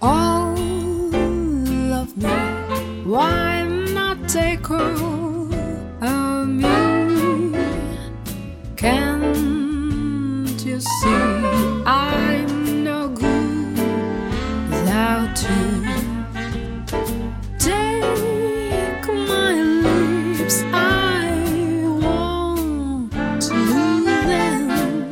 all of me. Why not take all of me? Can't you see I'm no good without you? Take my lips, I want to lose them.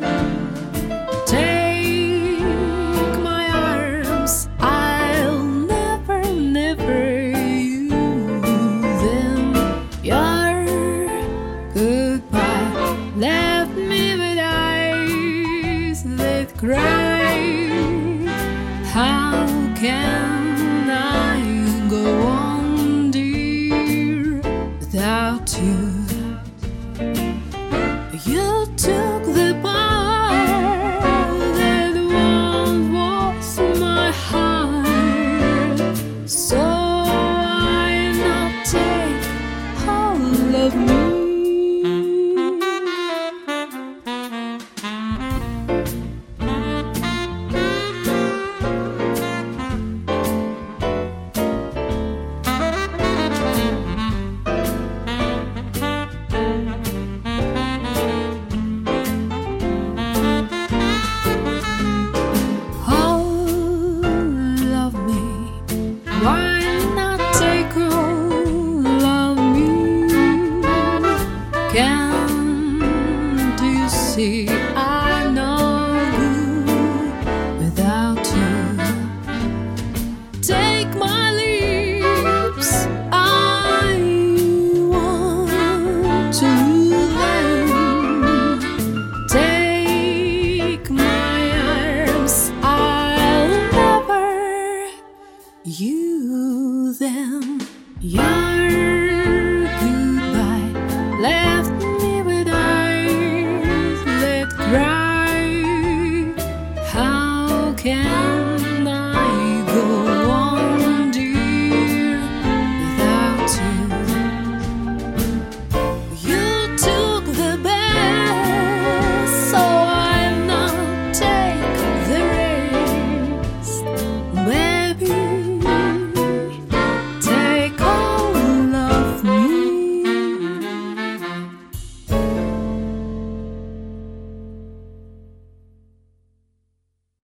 Take my arms, I'll never, never use them. Your goodbye left me with eyes that cry. How can